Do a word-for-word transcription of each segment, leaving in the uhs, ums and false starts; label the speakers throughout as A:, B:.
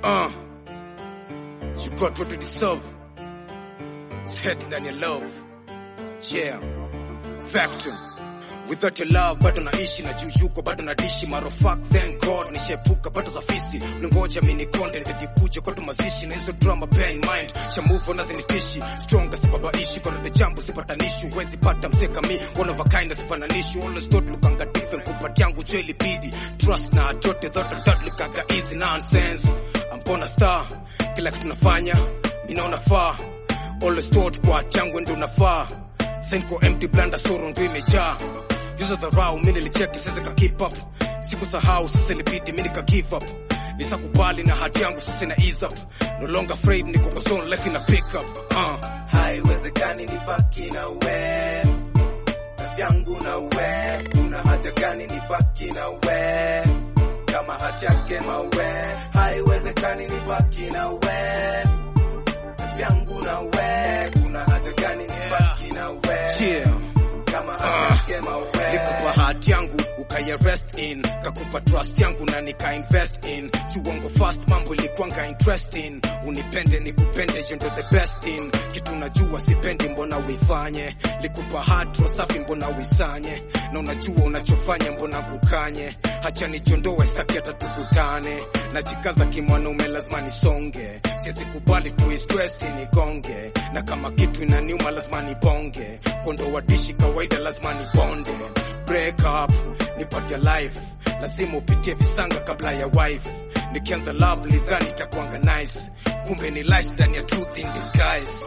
A: Uh, you got what you deserve. Set ndani ya love. Yeah. Factor. Without your love bado naishi na jujuko bado nadishi maro fuck thank God nishepuka bado za fisi ulingoja mini content hadi kuja kwa tumazishi na hizo drama bear in mind cha move on azinitishi stronger sibabaishi kwa the jambo sipatanishi huwezi pata mseka mi one of a kind sifananishi always thought lukanga different kupatia yangu jeli bidi trust na atote thought that lukanga easy nonsense I'm born a star kila kitu nafanya mimi naona far always thought kwa yangu ndio nafaa Senko empty blanda soro ndio imejaa Yuzo the raw mimi nilicheki sasa ka keep up sikusahau sasa ilibidi mimi nika give up nisakubali na hati yangu sasa na ease up no longer afraid niko kwa zone life ina pick up uh
B: haiwezekani nibaki na wewe yangu na wewe una haja gani nibaki na wewe kama hati yake mawe haiwezekani nibaki na wewe yangu na wewe una haja gani nibaki na wewe
A: yeah.
B: Kama hati yake mawe
A: nikupa hati yangu ukaya rest in kakupa trust yangu na nika invest in si uongo fast mambo ilikuanga interesting unipende nikupende you ndo the best in kitu najua sipendi mbona uifanye likupa hati safi mbona uisanye na unajua unachofanya mbona kukanye hacha nijondoe sitaki hata tukutane najikaza kimwanaume lazima nisonge siwezi kubali tu stress nigonge na kama kitu inaniuma lazima nibonge kondo wadishi kawaida lazima nibonde break up nipatie life lazima upitie visanga kabla ya wife nikianza love lidhani itakuanga nice kumbe ni lies ndani ya truth in disguise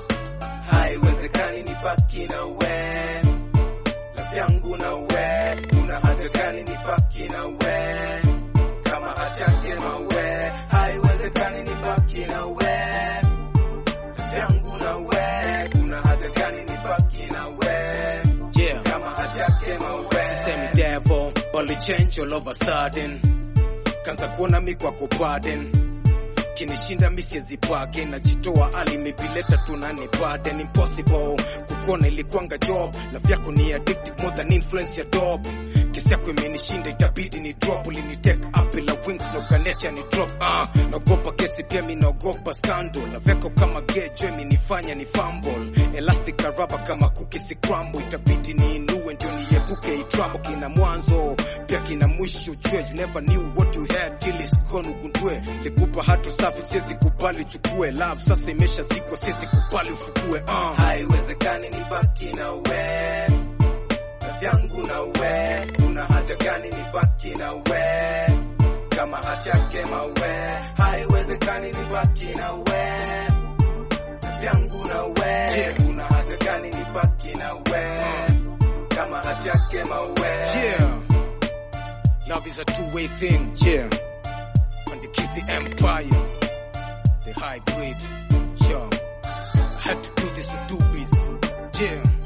B: haiwezekani nibaki na wewe love yangu na wewe una haja gani nibaki na wewe kama hata yake mawe haiwezekani nibaki na wewe love yangu na wewe una haja gani nibaki na wewe
A: yeah
B: kama hata yake mawe
A: semi devil only change all of a sudden kanza kuona mi kwako burden kinishinda mi siwezi bargain najitoa alimibileta tunani burden impossible kukona ilikuanga job love yako ni addictive more than influence ya dope kesi yako imenishinda itabidi ni drop ulini take up ila wings na ukanecha ni drop ah uh, naogopa kesi pia mi naogopa scandal love yako kama gay joy minifanya ni fumble elastic rubber kama cookie si crumble itabidi ni inue ndio niepuke i trouble kina mwanzo pia kina mwisho jue you never knew what you had till it's gone ugundue likupa hatu safi siwezi kubali chukue love sasa imesha ziko siwezi kubali ufukue uh.
B: haiwezekani nibaki na wewe love yangu na wewe una haja gani nibaki na wewe kama hata yake mawe haiwezekani nibaki na wewe love yangu na wewe
A: yeah.
B: una haja gani nibaki na wewe kama hata yake mawe
A: yeah love is a two-way thing yeah and the Kizzy Empire the high grade yeah I had to do this with Doobies yeah